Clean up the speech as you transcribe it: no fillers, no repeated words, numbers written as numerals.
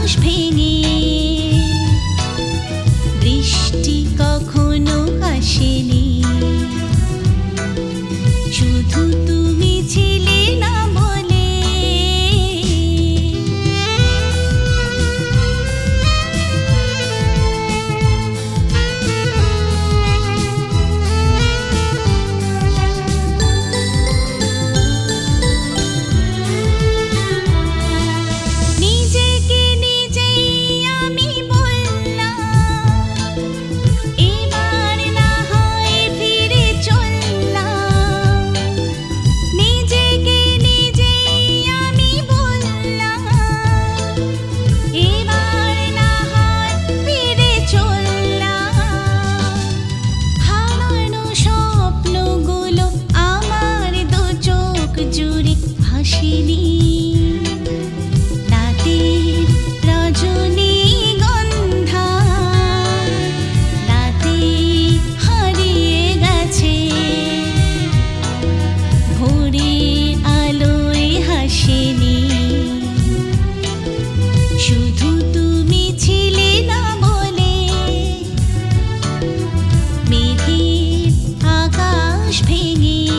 ভেঙে বৃষ্টি কখনো আসেনি, শুধু তুমি ছিলে না বলে। নিজেকে নিজেই আমি বললাম, এবার না হয় ফিরে চললাম। নিজেকে নিজেই আমি বললাম, এবার না হয় ফিরে চললাম। হারানো স্বপ্নগুলো আমার দু চোখ জুড়ে ভাসেনি। রাতের রজনীগন্ধা রাতে হারিয়ে গেছে, ভোরের আলোয় হাসেনি, শুধু তুমি ছিলে না বলে। মেঘের আকাশ ভেঙে